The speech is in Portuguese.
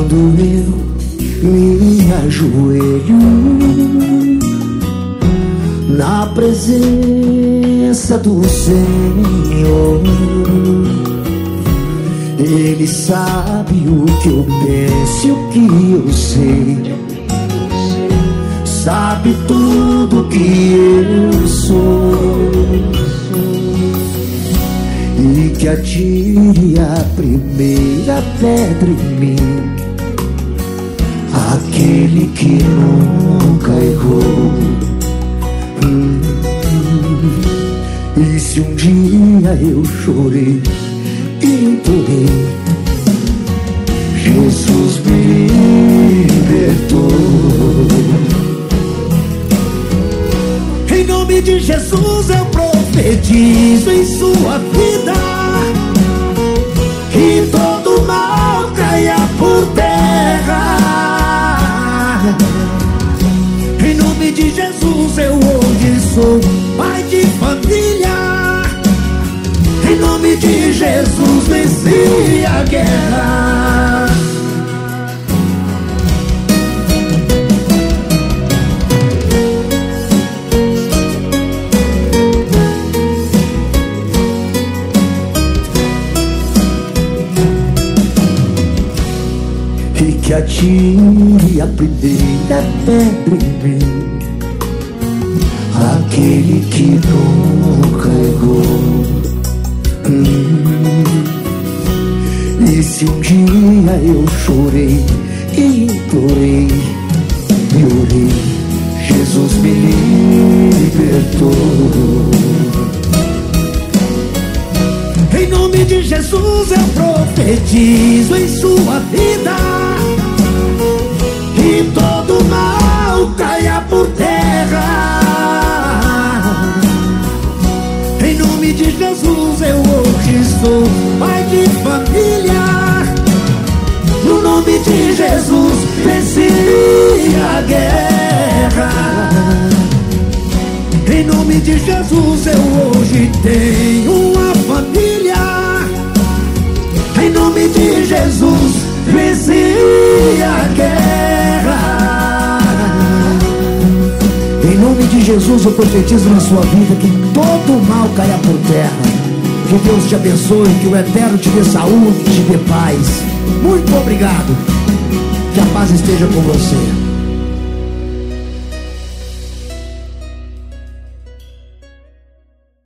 Quando eu me ajoelho na presença do Senhor, Ele sabe o que eu penso e o que eu sei, sabe tudo que eu sou, e que atire a primeira pedra em mim aquele que nunca errou. E se um dia eu chorei e implorei, Jesus me libertou. Em nome de Jesus eu profetizo em sua vida que todo mal caia por terra. Em nome de Jesus eu hoje sou pai de família. Em nome de Jesus venci a guerra. E que atire a primeira pedra em mim aquele que nunca errou. E se um dia eu chorei e implorei e orei, Jesus me libertou. Em nome de Jesus eu profetizo em sua vida que todo mal caia por terra. Em nome de Jesus eu hoje sou pai de família. No nome de Jesus venci a guerra. Em nome de Jesus eu hoje tenho uma família. Em nome de Jesus venci a guerra. Em nome de Jesus eu profetizo na sua vida que todo mal caia por terra. Que Deus te abençoe, que o Eterno te dê saúde, te dê paz. Muito obrigado. Que a paz esteja com você.